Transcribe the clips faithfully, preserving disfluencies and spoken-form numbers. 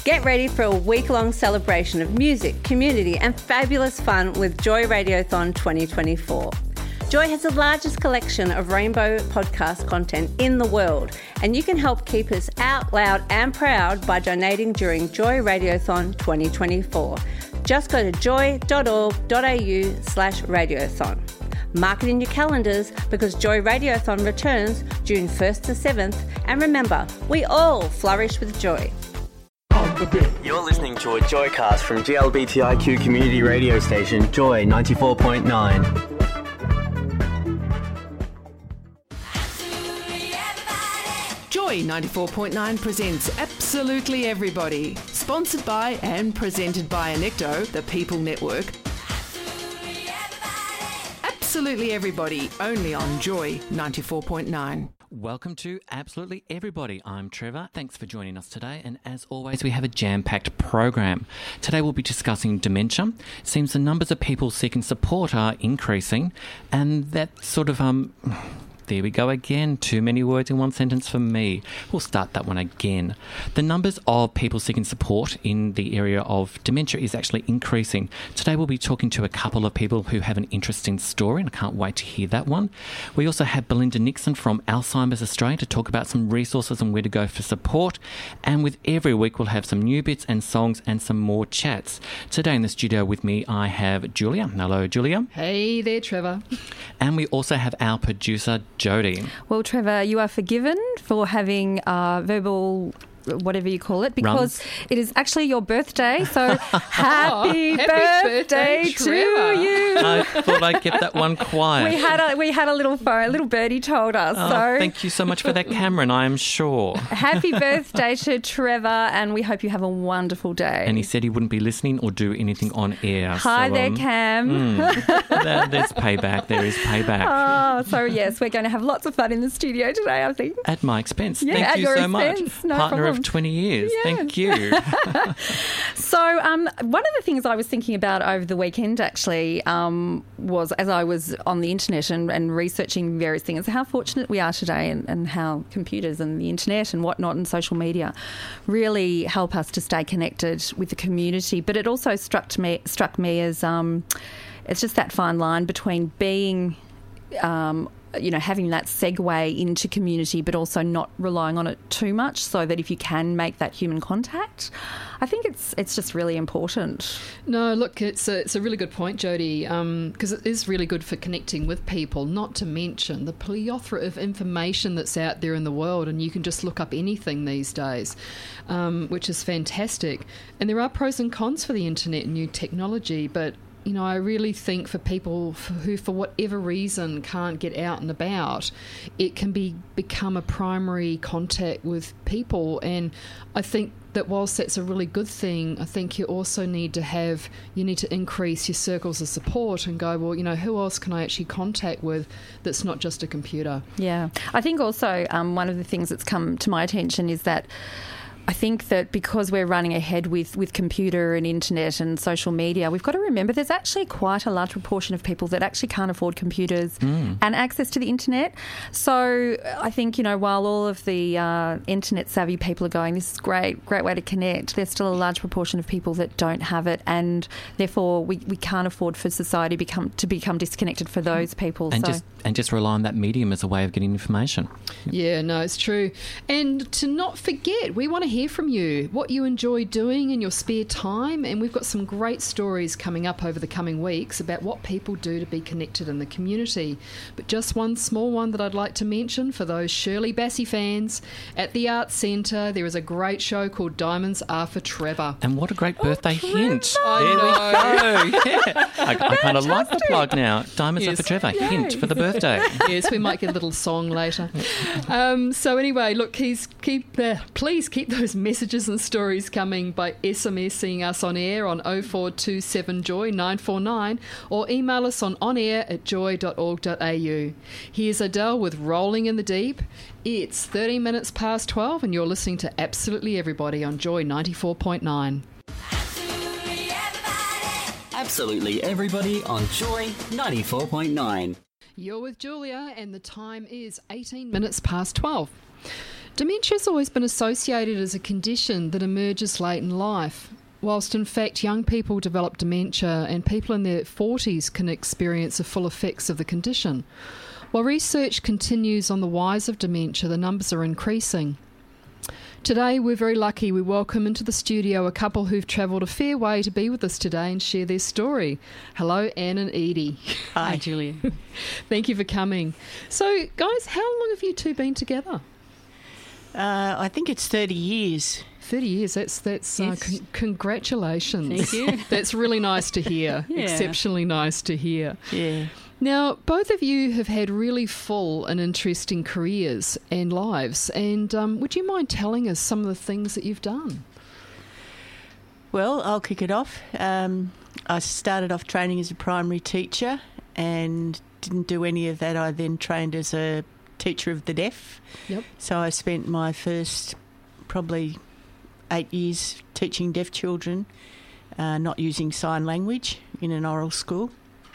Get ready for a week-long celebration of music, community and fabulous fun with Joy Radiothon twenty twenty-four. Joy has the largest collection of rainbow podcast content in the world, and you can help keep us out loud and proud by donating during Joy Radiothon twenty twenty-four. Just go to joy.org.au slash radiothon. Mark it in your calendars because Joy Radiothon returns June first to seventh, and remember, we all flourish with joy. You're listening to a Joycast from G L B T I Q community radio station Joy ninety-four point nine. Joy ninety-four point nine presents Absolutely Everybody, sponsored by and presented by Anecto, the People Network. Absolutely Everybody, only on Joy ninety-four point nine. Welcome to Absolutely Everybody. I'm Trevor. Thanks for joining us today. And as always, we have a jam-packed program. Today we'll be discussing dementia. It seems the numbers of people seeking support are increasing, and that sort of um. There we go again. Too many words in one sentence for me. We'll start that one again. The numbers of people seeking support in the area of dementia is actually increasing. Today we'll be talking to a couple of people who have an interesting story, and I can't wait to hear that one. We also have Belinda Nixon from Alzheimer's Australia to talk about some resources and where to go for support. And with every week we'll have some new bits and songs and some more chats. Today in the studio with me I have Julia. Hello, Julia. Hey there, Trevor. And we also have our producer, Jody. Well, Trevor, you are forgiven for having uh, verbal, whatever you call it, because Runs. It is actually your birthday. So happy, oh, happy birthday, birthday, to Trevor. you. I thought I'd kept that one quiet. We had a we had a little phone, a little birdie told us. Oh, so thank you so much for that, Cameron, I am sure. happy birthday to Trevor, and we hope you have a wonderful day. And he said he wouldn't be listening or do anything on air. Hi so, there, um, Cam. mm, there, there's payback. There is payback. Oh, so yes, we're going to have lots of fun in the studio today, I think. At my expense. Yeah, Thank at you your so much. expense. No Partner problem. of twenty years. Yes. Thank you. So um, one of the things I was thinking about over the weekend actually um, was, as I was on the internet and, and researching various things, how fortunate we are today, and, and how computers and the internet and whatnot and social media really help us to stay connected with the community. But it also struck me struck me as um, it's just that fine line between being um, you know, having that segue into community, but also not relying on it too much, so that if you can make that human contact, I think it's it's just really important. No, look, it's a, it's a really good point, Jody, because um, it is really good for connecting with people, not to mention the plethora of information that's out there in the world, and you can just look up anything these days, um, which is fantastic. And there are pros and cons for the internet and new technology, but you know, I really think for people who, for whatever reason, can't get out and about, it can be become a primary contact with people. And I think that whilst that's a really good thing, I think you also need to have, you need to increase your circles of support and go, well, you know, who else can I actually contact with that's not just a computer? Yeah. I think also um, one of the things that's come to my attention is that I think that because we're running ahead with, with computer and internet and social media, we've got to remember there's actually quite a large proportion of people that actually can't afford computers mm. and access to the internet. So I think, you know, while all of the uh, internet savvy people are going, this is great, great way to connect, there's still a large proportion of people that don't have it, and therefore we, we can't afford for society become to become disconnected for those people. And so. just and just rely on that medium as a way of getting information. Yeah, no, it's true. And to not forget, we want to hear from you, what you enjoy doing in your spare time, and we've got some great stories coming up over the coming weeks about what people do to be connected in the community. But just one small one that I'd like to mention for those Shirley Bassey fans, at the Arts Centre there is a great show called Diamonds Are for Trevor. And what a great birthday oh, hint. I there we go. Yeah. I, I kind of like the plug now. Diamonds Yes. Are for Trevor. Yes. Hint for the birthday. Yes, we might get a little song later. Um, so anyway, look, keep, keep uh, please keep those messages and stories coming by SMSing us on air on oh four two seven joy nine four nine or email us on onair at joy dot org dot a u. Here's Adele with Rolling in the Deep. It's thirteen minutes past twelve and you're listening to Absolutely Everybody on Joy ninety-four point nine. Absolutely Everybody on Joy ninety-four point nine. You're with Julia and the time is eighteen minutes past twelve. Dementia has always been associated as a condition that emerges late in life, whilst in fact young people develop dementia and people in their forties can experience the full effects of the condition. While research continues on the whys of dementia, the numbers are increasing. Today, we're very lucky we welcome into the studio a couple who've travelled a fair way to be with us today and share their story. Hello, Anne and Edie. Hi, Julia. Thank you for coming. So, guys, how long have you two been together? Uh, I think it's thirty years. thirty years, that's, that's Yes. uh, con- congratulations. Thank you. That's really nice to hear, Yeah. exceptionally nice to hear. Yeah. Now, both of you have had really full and interesting careers and lives, and um, would you mind telling us some of the things that you've done? Well, I'll kick it off. Um, I started off training as a primary teacher and didn't do any of that. I then trained as a teacher of the deaf. Yep. So I spent my first probably eight years teaching deaf children, uh, not using sign language in an oral school.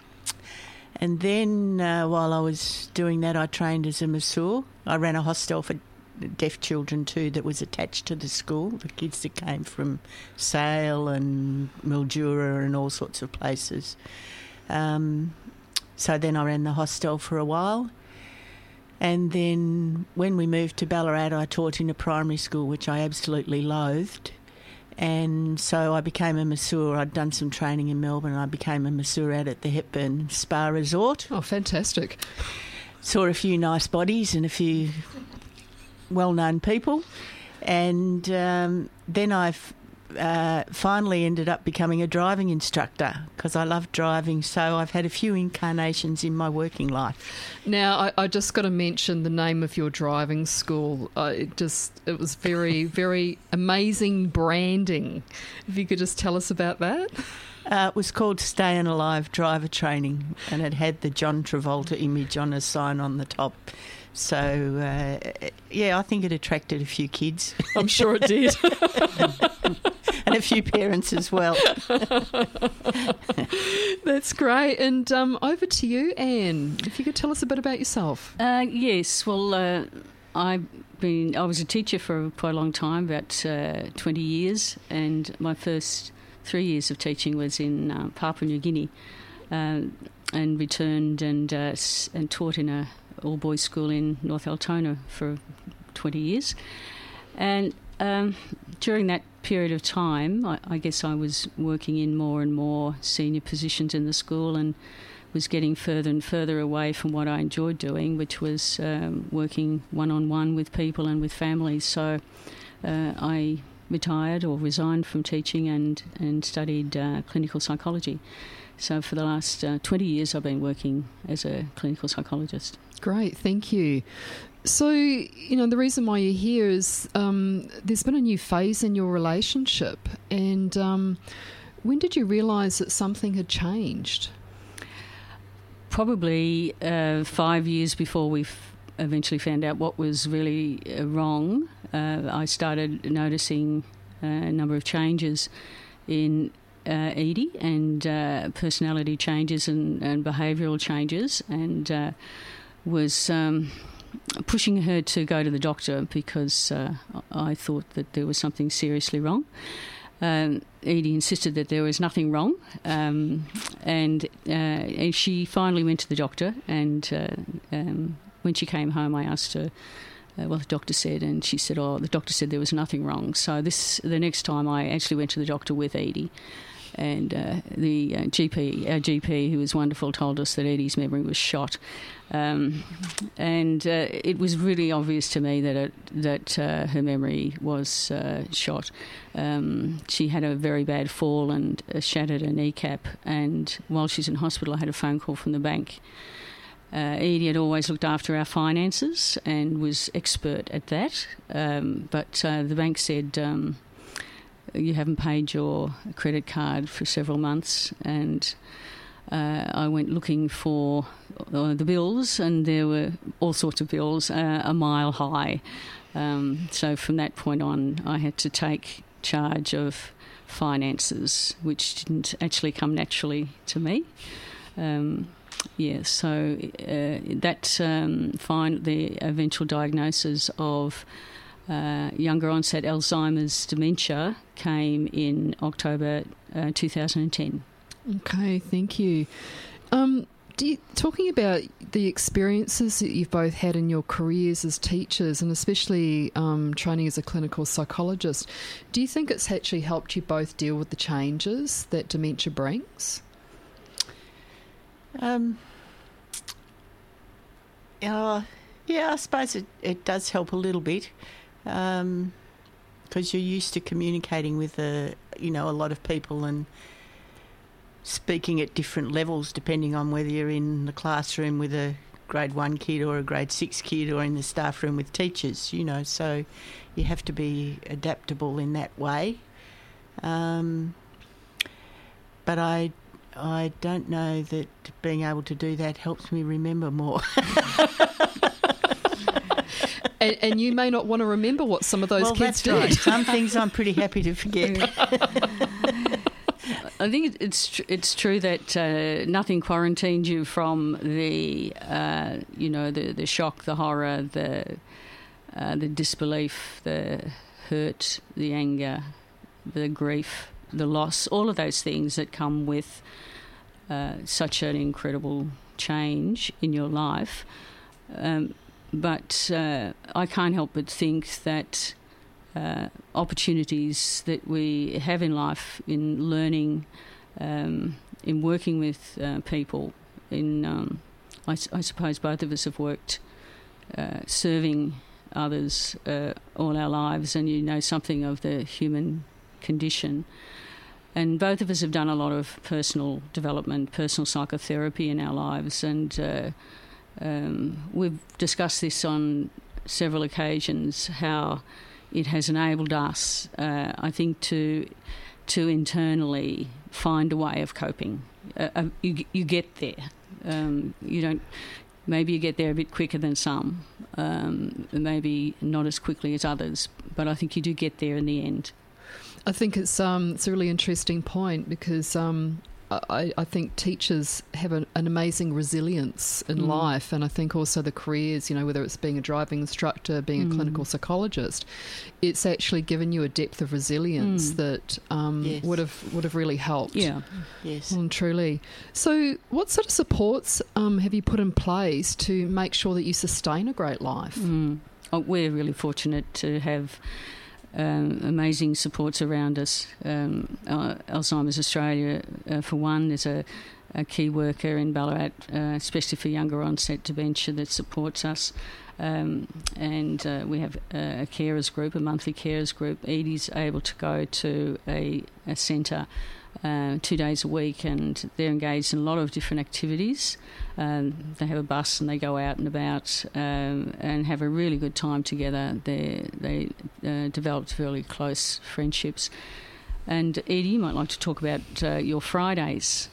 And then uh, while I was doing that, I trained as a masseur. I ran a hostel for deaf children too that was attached to the school, the kids that came from Sale and Mildura and all sorts of places. Um, so then I ran the hostel for a while. And then when we moved to Ballarat, I taught in a primary school, which I absolutely loathed. And so I became a masseur. I'd done some training in Melbourne. I became a masseur out at the Hepburn Spa Resort. Oh, fantastic. Saw a few nice bodies and a few well-known people. And um, then I uh, finally ended up becoming a driving instructor because I love driving. So I've had a few incarnations in my working life. Now, I, I just got to mention the name of your driving school. Uh, it just, it was very, very amazing branding. If you could just tell us about that. Uh, it was called Staying Alive Driver Training, and it had the John Travolta image on a sign on the top. So, uh, yeah, I think it attracted a few kids. I'm sure it did. And a few parents as well. That's great. And um, over to you, Anne. If you could tell us a bit about yourself. Uh, yes, well, uh, I've been, I was a teacher for quite a long time, about uh, twenty years, and my first three years of teaching was in uh, Papua New Guinea, uh, and returned and uh, and taught in a all-boys school in North Altona for twenty years. And um, during that period of time, I, I guess I was working in more and more senior positions in the school and was getting further and further away from what I enjoyed doing, which was um, working one-on-one with people and with families. So uh, I retired or resigned from teaching and, and studied uh, clinical psychology. So for the last uh, twenty years, I've been working as a clinical psychologist. Great, thank you. So, you know, the reason why you're here is um, there's been a new phase in your relationship. And um, when did you realise that something had changed? Probably uh, five years before we eventually found out what was really uh, wrong. Uh, I started noticing uh, a number of changes in uh, Edie and uh, personality changes and, and behavioural changes, and uh, was um, pushing her to go to the doctor because uh, I thought that there was something seriously wrong. Um, Edie insisted that there was nothing wrong, um, and, uh, and she finally went to the doctor, and uh, um, when she came home I asked her uh, what the doctor said, and she said, oh, the doctor said there was nothing wrong. So this the next time I actually went to the doctor with Edie, and uh, the uh, G P, our G P, who was wonderful, told us that Edie's memory was shot. Um, and uh, it was really obvious to me that it, that uh, her memory was uh, shot. Um, she had a very bad fall and uh, shattered her kneecap, and while she's in hospital I had a phone call from the bank. Uh, Edie had always looked after our finances and was expert at that, um, but uh, the bank said, um, you haven't paid your credit card for several months, and Uh, I went looking for uh, the bills, and there were all sorts of bills, uh, a mile high. Um, so from that point on, I had to take charge of finances, which didn't actually come naturally to me. Um, yeah, so uh, that um, find the eventual diagnosis of uh, younger onset Alzheimer's dementia came in October uh, two thousand ten. Okay, thank you. Um, do you, talking about the experiences that you've both had in your careers as teachers, and especially um, training as a clinical psychologist, do you think it's actually helped you both deal with the changes that dementia brings? Um, uh, yeah, I suppose it, it does help a little bit, because um, you're used to communicating with a, you know, a lot of people and speaking at different levels depending on whether you're in the classroom with a grade one kid or a grade six kid or in the staff room with teachers, you know, so you have to be adaptable in that way. Um, but I I don't know that being able to do that helps me remember more. and, and you may not want to remember what some of those well, kids that's did. Right. Some things I'm pretty happy to forget. I think it's tr- it's true that uh, nothing quarantined you from the uh, you know the, the shock, the horror, the uh, the disbelief, the hurt, the anger, the grief, the loss, all of those things that come with uh, such an incredible change in your life. Um, but uh, I can't help but think that uh, opportunities that we have in life, in learning, um, in working with uh, people, in um, I, I suppose both of us have worked uh, serving others uh, all our lives, and you know something of the human condition. And both of us have done a lot of personal development, personal psychotherapy in our lives, and uh, um, we've discussed this on several occasions, how it has enabled us, uh, I think, to to internally find a way of coping. Uh, uh, you, you get there. Um, you don't. Maybe you get there a bit quicker than some, um, maybe not as quickly as others, but I think you do get there in the end. I think it's um, it's a really interesting point because um, I, I think teachers have an, an amazing resilience in mm. life, and I think also the careers, you know, whether it's being a driving instructor, being mm. a clinical psychologist, it's actually given you a depth of resilience mm. that um, yes. would have would have really helped. Yeah, yes, and truly. So, what sort of supports um, have you put in place to make sure that you sustain a great life? Mm. Oh, we're really fortunate to have Um, amazing supports around us. Um, uh, Alzheimer's Australia, uh, for one, there's a, a key worker in Ballarat, uh, especially for younger onset dementia, that supports us. Um, and uh, we have a, a carers group, a monthly carers group. Edie's able to go to a, a centre uh, two days a week, and they're engaged in a lot of different activities. Um, they have a bus and they go out and about um, and have a really good time together. They they uh, developed really close friendships. And Edie, you might like to talk about uh, your Fridays.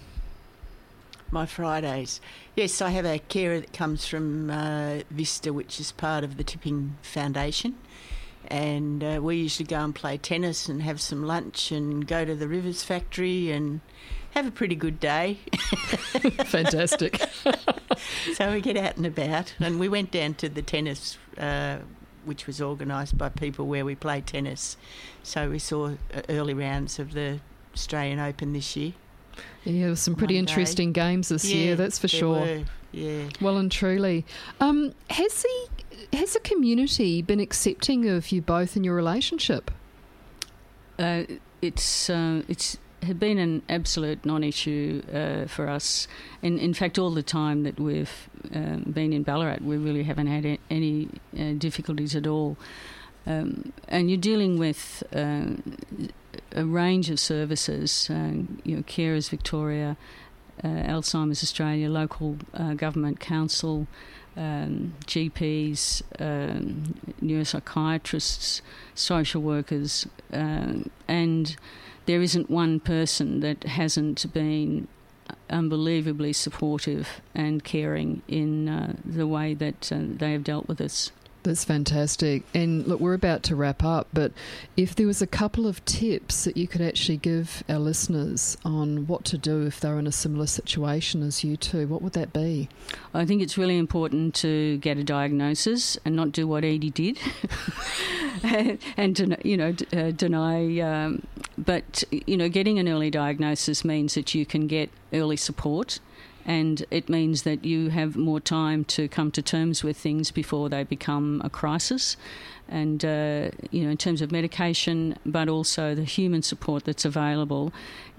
My Fridays. Yes, I have a carer that comes from uh, Vista, which is part of the Tipping Foundation. And uh, we usually go and play tennis and have some lunch and go to the Rivers Factory and have a pretty good day. Fantastic. So we get out and about. And we went down to the tennis, uh, which was organised by people where we play tennis. So we saw uh, early rounds of the Australian Open this year. Yeah, there were some pretty One interesting day. games this yeah, year, that's for there sure. Were. Yeah. Well and truly. Um, has the has the community been accepting of you both in your relationship? Uh, it's uh, it's had been an absolute non-issue uh, for us. In in fact, all the time that we've um, been in Ballarat, we really haven't had a, any uh, difficulties at all. Um, and you're dealing with uh, a range of services, uh, you know, Carers Victoria, uh, Alzheimer's Australia, local uh, government council, um, G Ps, um, neuropsychiatrists, social workers, uh, and there isn't one person that hasn't been unbelievably supportive and caring in uh, the way that uh, they have dealt with us. That's fantastic. And look, we're about to wrap up, but if there was a couple of tips that you could actually give our listeners on what to do if they're in a similar situation as you two, what would that be? I think it's really important to get a diagnosis and not do what Edie did and, and den- you know, d- uh, deny. Um, but, you know, getting an early diagnosis means that you can get early support. And it means that you have more time to come to terms with things before they become a crisis. And, uh, you know, in terms of medication, but also the human support that's available.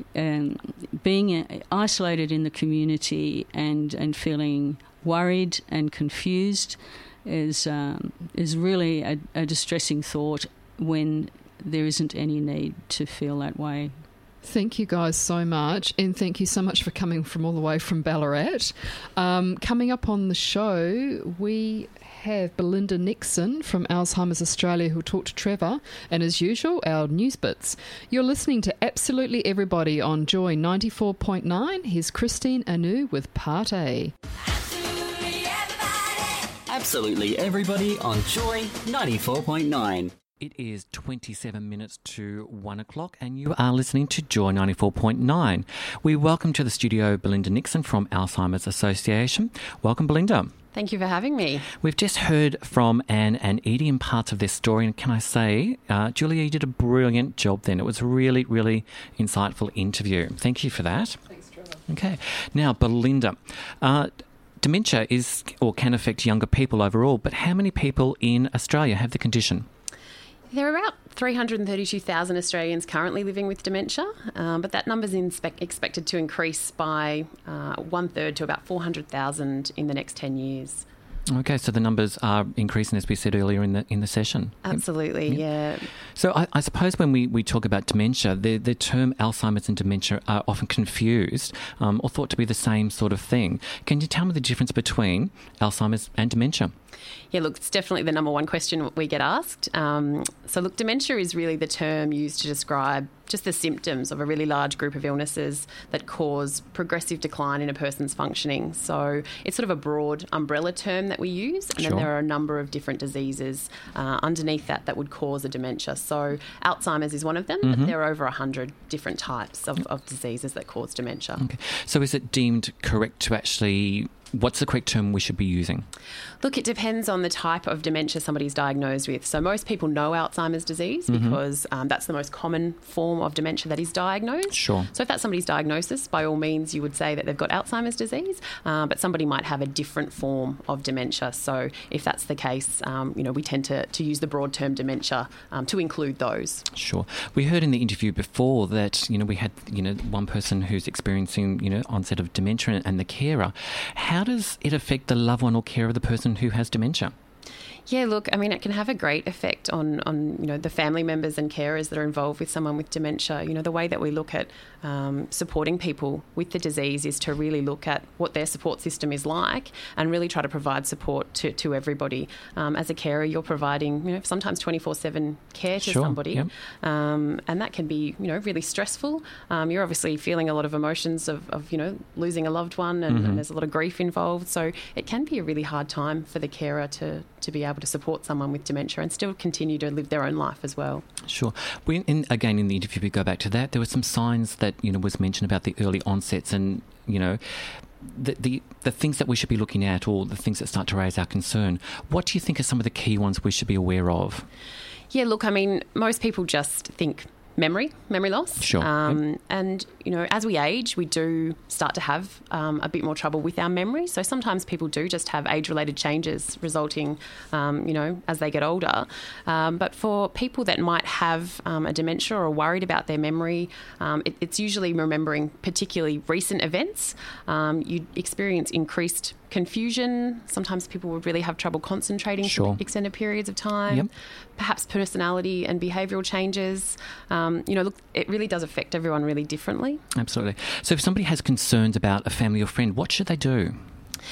Um, being isolated in the community and, and feeling worried and confused is, um, is really a, a distressing thought when there isn't any need to feel that way. Thank you guys so much, and thank you so much for coming from all the way from Ballarat. Um, coming up on the show, we have Belinda Nixon from Alzheimer's Australia who'll talk to Trevor, and as usual, our news bits. You're listening to Absolutely Everybody on Joy ninety-four point nine. Here's Christine Anu with Part A. Absolutely Everybody. Absolutely Everybody on Joy ninety-four point nine. It is twenty-seven minutes to one o'clock and you are listening to Joy ninety-four point nine. We welcome to the studio Belinda Nixon from Alzheimer's Association. Welcome, Belinda. Thank you for having me. We've just heard from Anne and Edie in parts of their story, and can I say, uh, Julia, you did a brilliant job then. It was a really, really insightful interview. Thank you for that. Thanks, Trevor. Okay. Now, Belinda, uh, dementia is or can affect younger people overall, but how many people in Australia have the condition? There are about three hundred thirty-two thousand Australians currently living with dementia, um, but that number is inspe- expected to increase by uh, one third to about four hundred thousand in the next ten years. Okay, so the numbers are increasing, as we said earlier in the in the session. Absolutely, yep. yeah. So I, I suppose when we, we talk about dementia, the, the term Alzheimer's and dementia are often confused um, or thought to be the same sort of thing. Can you tell me the difference between Alzheimer's and dementia? Yeah, look, it's definitely the number one question we get asked. Um, so, look, dementia is really the term used to describe just the symptoms of a really large group of illnesses that cause progressive decline in a person's functioning. So it's sort of a broad umbrella term that we use, and Sure. then there are a number of different diseases uh, underneath that that would cause a dementia. So Alzheimer's is one of them, Mm-hmm. but there are over one hundred different types of, of diseases that cause dementia. Okay. So is it deemed correct to actually... What's the correct term we should be using? Look, it depends on the type of dementia somebody's diagnosed with. So most people know Alzheimer's disease Mm-hmm. because um, that's the most common form of dementia that is diagnosed. Sure. So if that's somebody's diagnosis, by all means, you would say that they've got Alzheimer's disease, uh, but somebody might have a different form of dementia. So if that's the case, um, you know, we tend to, to use the broad term dementia um, to include those. Sure. We heard in the interview before that, you know, we had, you know, one person who's experiencing, you know, onset of dementia and the carer. How does it affect the loved one or carer of the person who has dementia? Yeah, look, I mean, it can have a great effect on, on, you know, the family members and carers that are involved with someone with dementia. You know, the way that we look at um, supporting people with the disease is to really look at what their support system is like and really try to provide support to, to everybody. Um, as a carer, you're providing, you know, sometimes twenty-four seven care to Sure, somebody. yep. Um, and that can be, you know, really stressful. Um, you're obviously feeling a lot of emotions of, of you know, losing a loved one and, Mm-hmm. and there's a lot of grief involved. So it can be a really hard time for the carer to, to be able to support someone with dementia and still continue to live their own life as well. Sure. We, in, again, in the interview, we go back to that. There were some signs that, you know, was mentioned about the early onsets and, you know, the, the the things that we should be looking at or the things that start to raise our concern. What do you think are some of the key ones we should be aware of? Yeah, look, I mean, most people just think memory, memory loss. Sure. Um, Yep. And, you know, as we age, we do start to have um, a bit more trouble with our memory. So sometimes people do just have age-related changes resulting, um, you know, as they get older. Um, but for people that might have um, a dementia or are worried about their memory, um, it, it's usually remembering particularly recent events. Um, you experience increased confusion. Sometimes people would really have trouble concentrating Sure. for extended periods of time. Yep. Perhaps personality and behavioural changes. Um, you know, look, it really does affect everyone really differently. Absolutely. So if somebody has concerns about a family or friend, what should they do?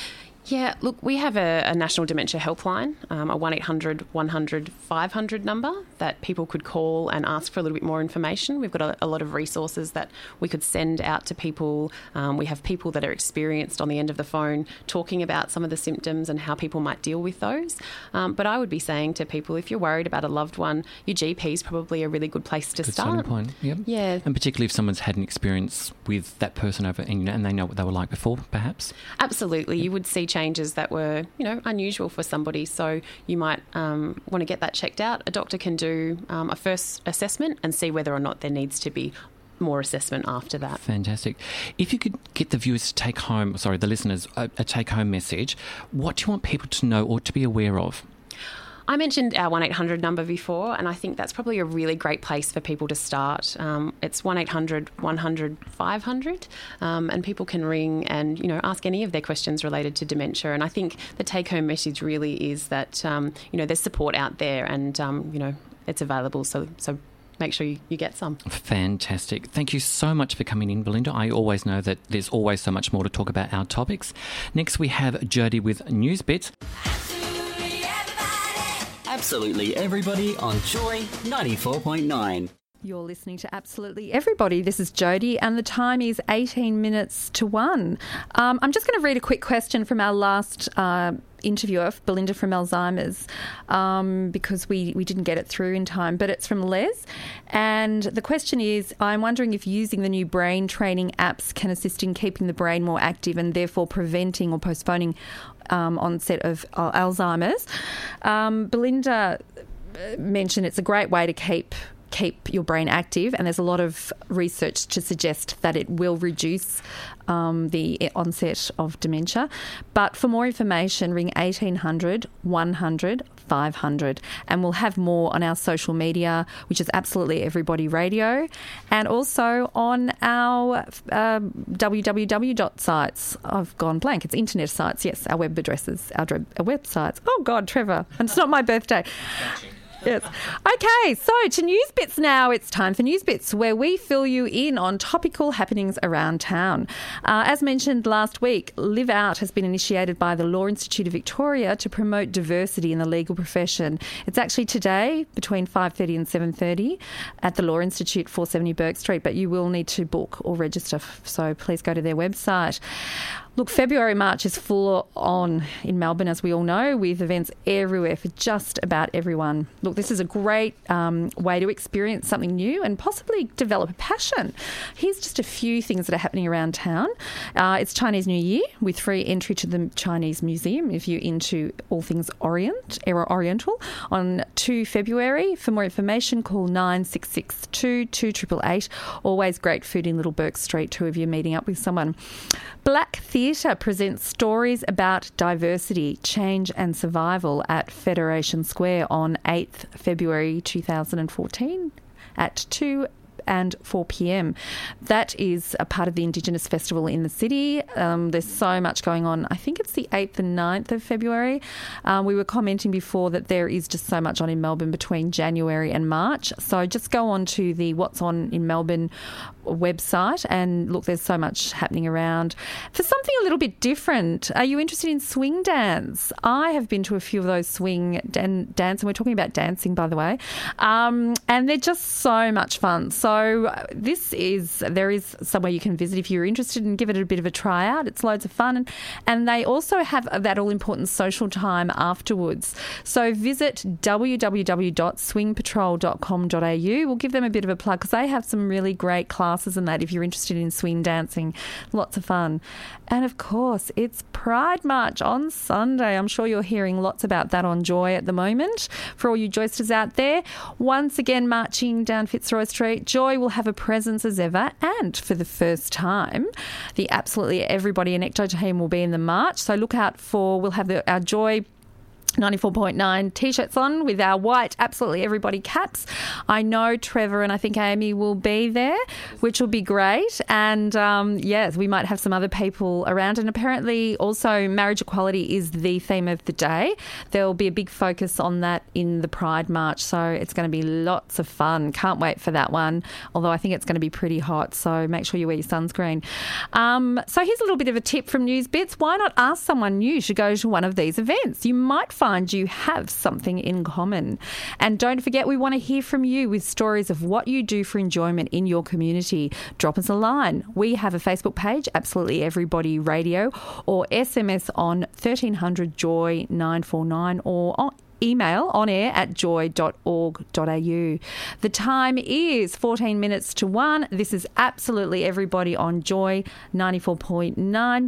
Yeah, look, we have a, a national dementia helpline, um, a one eight hundred one hundred five hundred number that people could call and ask for a little bit more information. We've got a, a lot of resources that we could send out to people. Um, we have people that are experienced on the end of the phone talking about some of the symptoms and how people might deal with those. Um, but I would be saying to people, if you're worried about a loved one, your G P is probably a really good place to good start. starting point. Yep. Yeah. And particularly if someone's had an experience with that person over and, and they know what they were like before, perhaps. Absolutely. You would see changes that were, you know, unusual for somebody. So you might um, want to get that checked out. A doctor can do um, a first assessment and see whether or not there needs to be more assessment after that. Fantastic. If you could get the viewers to take home, sorry, the listeners, a, a take-home message, what do you want people to know or to be aware of? I mentioned our one eight hundred number before, and I think that's probably a really great place for people to start. Um, it's one eight hundred one hundred five hundred, um, and people can ring and, you know, ask any of their questions related to dementia. And I think the take-home message really is that, um, you know, there's support out there and, um, you know, it's available. So, so make sure you, you get some. Fantastic. Thank you so much for coming in, Belinda. I always know that there's always so much more to talk about our topics. Next, we have Jody with News Bits. Absolutely Everybody on Joy ninety-four point nine. You're listening to Absolutely Everybody. This is Jody, and the time is eighteen minutes to one. Um, I'm just going to read a quick question from our last uh, interviewer, Belinda from Alzheimer's, um, because we, we didn't get it through in time, but it's from Les. And the question is, I'm wondering if using the new brain training apps can assist in keeping the brain more active and therefore preventing or postponing um, onset of uh, Alzheimer's. Um, Belinda mentioned it's a great way to keep keep your brain active, and there's a lot of research to suggest that it will reduce um, the onset of dementia. But for more information, ring eighteen hundred one hundred five hundred, and we'll have more on our social media, which is Absolutely Everybody Radio, and also on our uh, w w w dot sites. I've gone blank. It's internet sites, yes, our web addresses, our, our websites. Oh, God, Trevor, and it's not my birthday. Yes. Okay, so to News Bits now. It's time for News Bits, where we fill you in on topical happenings around town. Uh, as mentioned last week, Live Out has been initiated by the Law Institute of Victoria to promote diversity in the legal profession. It's actually today between five thirty and seven thirty at the Law Institute, four seventy Burke Street, but you will need to book or register, so please go to their website. Look, February, March is full on in Melbourne, as we all know, with events everywhere for just about everyone. Look, this is a great um, way to experience something new and possibly develop a passion. Here's just a few things that are happening around town. Uh, it's Chinese New Year with free entry to the Chinese Museum if you're into all things Orient, era Oriental, on the second of February. For more information, call nine six six two, two eight eight eight. Always great food in Little Burke Street too if you're meeting up with someone. Black Theatre presents stories about diversity, change and survival at Federation Square on eighth of February two thousand fourteen at two and four p.m. That is a part of the Indigenous Festival in the city. Um, there's so much going on. I think it's the eighth and ninth of February. Um, we were commenting before that there is just so much on in Melbourne between January and March. So just go on to the What's On in Melbourne website and look, there's so much happening around. For something a little bit different, are you interested in swing dance? I have been to a few of those swing dan- dance, and we're talking about dancing, by the way, um, and they're just so much fun. So this is, there is somewhere you can visit if you're interested and give it a bit of a try out. It's loads of fun, and, and they also have that all-important social time afterwards. So visit w w w dot swing patrol dot com dot a u. We'll give them a bit of a plug because they have some really great classes and that if you're interested in swing dancing. Lots of fun. And of course, it's Pride March on Sunday. I'm sure you're hearing lots about that on Joy at the moment. For all you Joysters out there, once again marching down Fitzroy Street, Joy will have a presence as ever, and for the first time, the Absolutely Everybody Anecdote team will be in the march. So look out for, we'll have the, our Joy ninety-four point nine T-shirts on with our white Absolutely Everybody caps. I know Trevor and I think Amy will be there, which will be great. And um, yes, we might have some other people around. And apparently also marriage equality is the theme of the day. There will be a big focus on that in the Pride March. So it's going to be lots of fun. Can't wait for that one. Although I think it's going to be pretty hot. So make sure you wear your sunscreen. Um, so here's a little bit of a tip from News Bits. Why not ask someone new to go to one of these events? You might find Find you have something in common. And don't forget, we want to hear from you with stories of what you do for enjoyment in your community. Drop us a line. We have a Facebook page, Absolutely Everybody Radio, or S M S on thirteen hundred joy nine four nine, or on email on air at joy dot org dot a u. The time is fourteen minutes to one. This is Absolutely Everybody on Joy ninety-four point nine.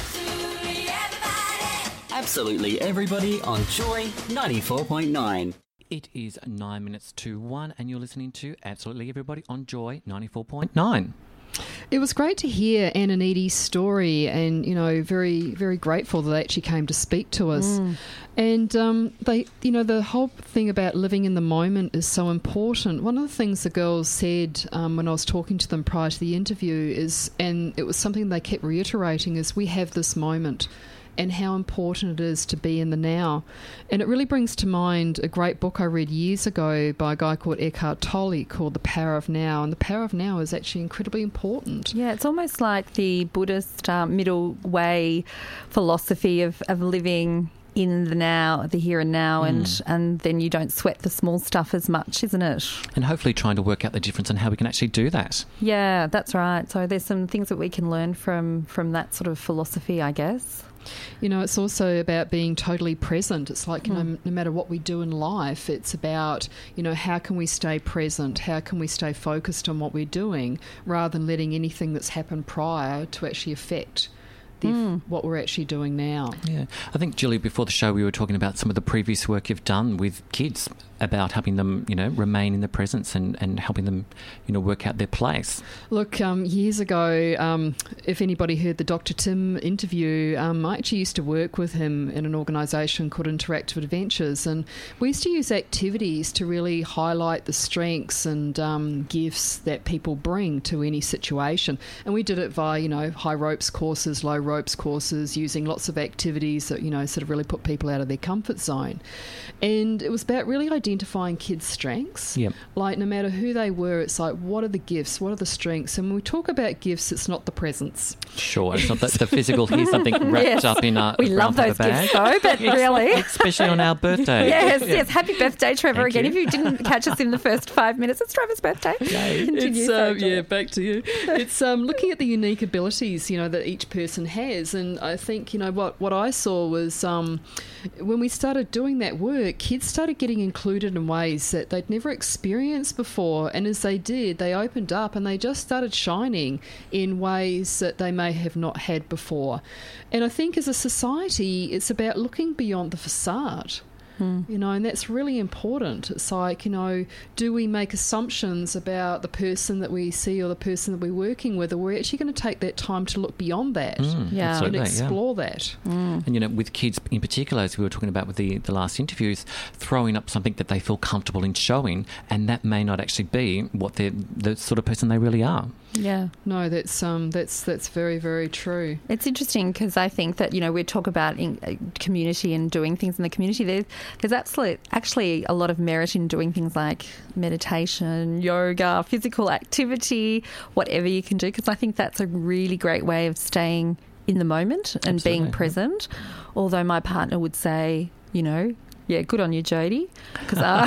Absolutely Everybody on Joy ninety-four point nine. It is nine minutes to one, and you're listening to Absolutely Everybody on Joy ninety-four point nine. It was great to hear Ann and Edie's story, and, you know, very, very grateful that they actually came to speak to us. Mm. And um, they, you know, the whole thing about living in the moment is so important. One of the things the girls said um, when I was talking to them prior to the interview is, and it was something they kept reiterating, is we have this moment, and how important it is to be in the now. And it really brings to mind a great book I read years ago by a guy called Eckhart Tolle called The Power of Now. And the power of now is actually incredibly important. Yeah, it's almost like the Buddhist uh, middle way philosophy of, of living in the now, the here and now, mm. and, and then you don't sweat the small stuff as much, isn't it? And hopefully trying to work out the difference and how we can actually do that. Yeah, that's right. So there's some things that we can learn from, from that sort of philosophy, I guess. You know, it's also about being totally present. It's like, you mm. know, no matter what we do in life, it's about, you know, how can we stay present? How can we stay focused on what we're doing rather than letting anything that's happened prior to actually affect the, mm. what we're actually doing now. Yeah. I think, Julie, before the show we were talking about some of the previous work you've done with kids about helping them, you know, remain in the presence and, and helping them, you know, work out their place. Look, um, years ago, um, if anybody heard the Doctor Tim interview, um, I actually used to work with him in an organisation called Interactive Adventures, and we used to use activities to really highlight the strengths and um, gifts that people bring to any situation. And we did it via, you know, high ropes courses, low ropes courses, using lots of activities that, you know, sort of really put people out of their comfort zone. And it was about really identifying kids' strengths. Yep. Like, no matter who they were, it's like, what are the gifts? What are the strengths? And when we talk about gifts, it's not the presents. Sure, it's not the, the physical, here's something wrapped yes. up in a We love those bag. gifts, though, but really. Especially on our birthday. Yes, yes. Happy birthday, Trevor, Thank again. you. If you didn't catch us in the first five minutes, it's Trevor's birthday. It's, um, yeah, back to you. It's um, looking at the unique abilities, you know, that each person has. And I think, you know, what, what I saw was um, when we started doing that work, kids started getting included in ways that they'd never experienced before. And as they did, they opened up and they just started shining in ways that they may have not had before. And I think as a society, it's about looking beyond the facade. Mm. You know, and that's really important. It's like, you know, do we make assumptions about the person that we see or the person that we're working with, or we're actually going to take that time to look beyond that mm, yeah. and explore yeah. that. Mm. And, you know, with kids in particular, as we were talking about with the, the last interviews, throwing up something that they feel comfortable in showing, and that may not actually be what they're, the sort of person they really are. Yeah. No, that's um, that's that's very, very true. It's interesting because I think that, you know, we talk about in, uh, community and doing things in the community. There's, there's absolute, actually a lot of merit in doing things like meditation, yoga, physical activity, whatever you can do, because I think that's a really great way of staying in the moment and Absolutely. being present. Although my partner would say, you know, yeah, good on you, Jodie, because uh,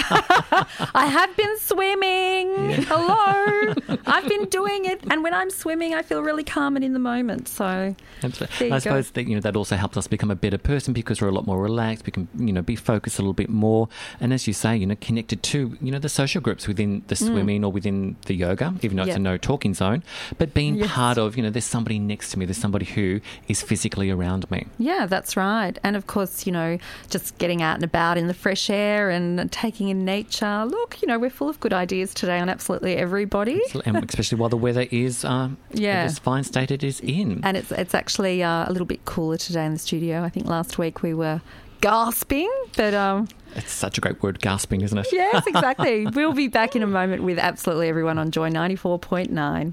I have been swimming. Yeah. Hello. I've been doing it. And when I'm swimming, I feel really calm and in the moment. So Absolutely. I suppose that, you know, that also helps us become a better person because we're a lot more relaxed. We can, you know, be focused a little bit more. And as you say, you know, connected to, you know, the social groups within the swimming mm. or within the yoga, even though yep. it's a no talking zone, but being yes. part of, you know, there's somebody next to me, there's somebody who is physically around me. Yeah, that's right. And of course, you know, just getting out and about in the fresh air and taking in nature. Look, you know, we're full of good ideas today on Absolutely Everybody. And especially while the weather is um, yeah. in this fine state it is in. And it's it's actually uh, a little bit cooler today in the studio. I think last week we were gasping, but um, it's such a great word, gasping, isn't it? Yes, exactly. We'll be back in a moment with Absolutely Everyone on Joy ninety-four point nine.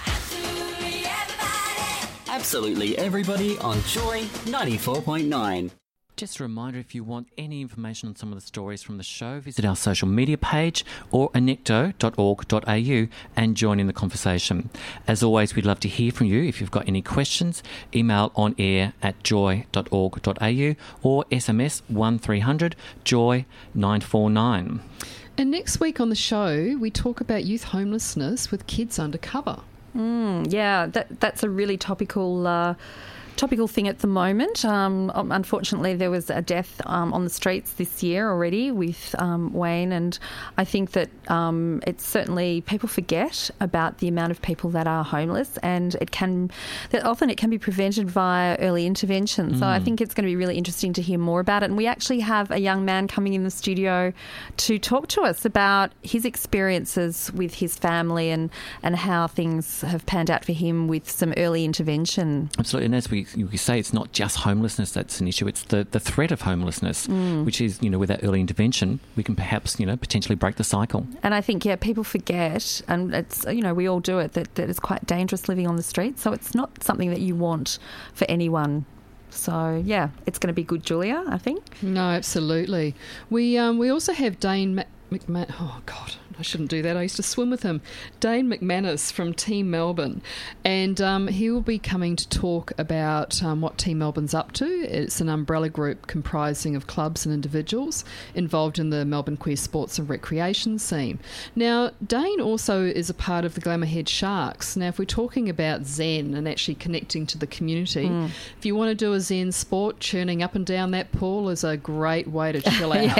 Absolutely Everybody on Joy ninety-four point nine. Just a reminder, if you want any information on some of the stories from the show, visit our social media page or anecto dot org dot a u and join in the conversation. As always, we'd love to hear from you. If you've got any questions, email on air at joy dot org dot a u or S M S one three hundred joy nine four nine. And next week on the show, we talk about youth homelessness with kids undercover. Mm, yeah, that that's a really topical uh, topical thing at the moment. Um, unfortunately, there was a death um, on the streets this year already with um, Wayne, and I think that um, it's certainly people forget about the amount of people that are homeless, and it can that often it can be prevented via early intervention. Mm. So I think it's going to be really interesting to hear more about it. And we actually have a young man coming in the studio to talk to us about his experiences with his family and and how things have panned out for him with some early intervention. Absolutely, and as we you say, it's not just homelessness that's an issue, it's the, the threat of homelessness, mm. which is, you know, with that early intervention, we can perhaps, you know, potentially break the cycle. And I think, yeah, people forget, and it's, you know, we all do it, that, that it's quite dangerous living on the street, so it's not something that you want for anyone. So, yeah, it's going to be good, Julia, I think. No, absolutely. We um, we also have Dane Mac- McMahon. Oh, God. I shouldn't do that. I used to swim with him. Dane McManus from Team Melbourne. And um, he will be coming to talk about um, what Team Melbourne's up to. It's an umbrella group comprising of clubs and individuals involved in the Melbourne queer sports and recreation scene. Now, Dane also is a part of the Glamourhead Sharks. Now, if we're talking about Zen and actually connecting to the community, mm. if you want to do a Zen sport, churning up and down that pool is a great way to chill out.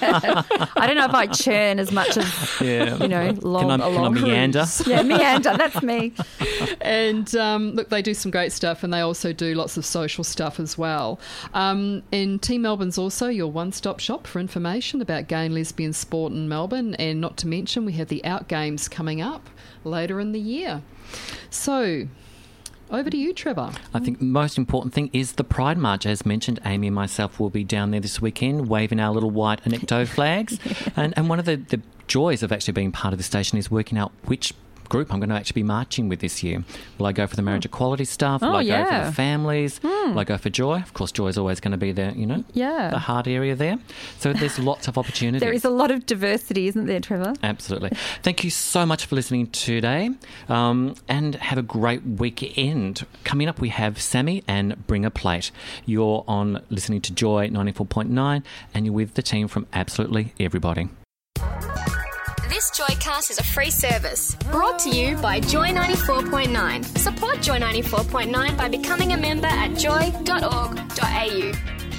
I don't know if I churn as much as... Yeah. You know, long, can I, a long can I meander? Yeah, meander, that's me. And um, look, they do some great stuff, and they also do lots of social stuff as well. Um, and Team Melbourne's also your one-stop shop for information about gay and lesbian sport in Melbourne, and not to mention we have the Out Games coming up later in the year. So... over to you, Trevor. I think the most important thing is the Pride March. As mentioned, Amy and myself will be down there this weekend waving our little white Anecto flags. yeah. and, and one of the, the joys of actually being part of the station is working out which group I'm going to actually be marching with this year. Will I go for the marriage equality stuff? Will oh, I yeah. go for the families? Mm. Will I go for Joy? Of course, Joy is always going to be there, you know, yeah. the heart area there. So there's lots of opportunities. There is a lot of diversity, isn't there, Trevor? Absolutely. Thank you so much for listening today, um, and have a great weekend. Coming up, we have Sammy and Bring a Plate. You're on listening to Joy ninety-four point nine, and you're with the team from Absolutely Everybody. This Joycast is a free service brought to you by Joy ninety-four point nine. Support Joy ninety-four point nine by becoming a member at joy dot org dot a u.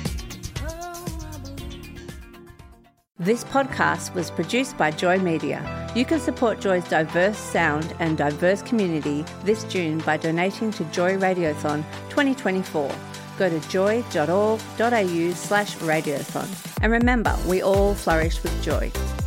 This podcast was produced by Joy Media. You can support Joy's diverse sound and diverse community this June by donating to Joy Radiothon twenty twenty-four. Go to joy dot org dot a u slash radiothon. And remember, we all flourish with joy.